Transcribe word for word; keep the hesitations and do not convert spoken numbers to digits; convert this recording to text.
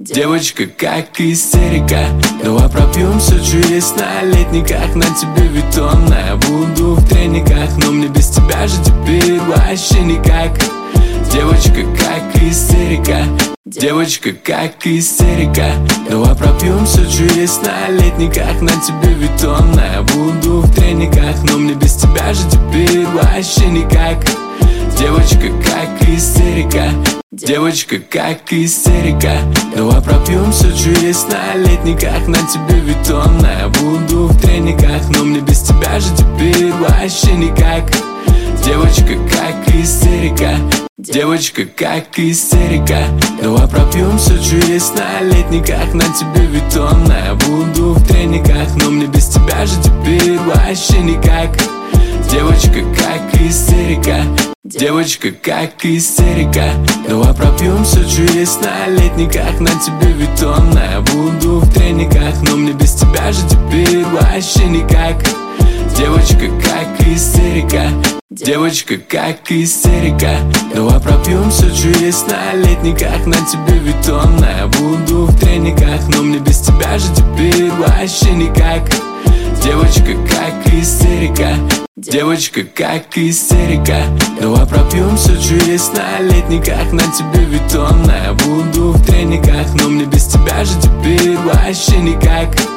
Девочка, как истерика. Давай пропьем сочу есть на летниках. На тебе витон, я буду в трениках. Но мне без тебя же теперь вообще никак. Девочка, как истерика. Девочка, как истерика. Давай пропьем сочу есть на летниках. На тебе витон, я буду в трениках. Но мне без тебя же теперь вообще никак. Девочка, как истерика. Девочка, как истерика. Давай пропьем сочу есть на летниках. На тебе витон, я буду в трениках. Но мне без тебя же теперь вообще никак. Девочка, как истерика. Девочка, как истерика. Давай пропьем сочу есть на летниках. На тебе витон, я буду в трениках. Но мне без тебя же теперь вообще никак. Девочка, как истерика. Девочка, как истерика. Давай пропьем сочу есть на летниках. На тебе витон, я буду в трениках. Но мне без тебя же теперь вообще никак. Девочка, как истерика. Девочка, как истерика. Давай пропьем сочу есть на летниках. На тебе витон, я буду в трениках. Но мне без тебя же теперь вообще никак. Девочка, как истерика. Девочка, как истерика. Давай пропьем сочу есть на летниках. На тебе витон, я буду в трениках. Но мне без тебя же теперь вообще никак.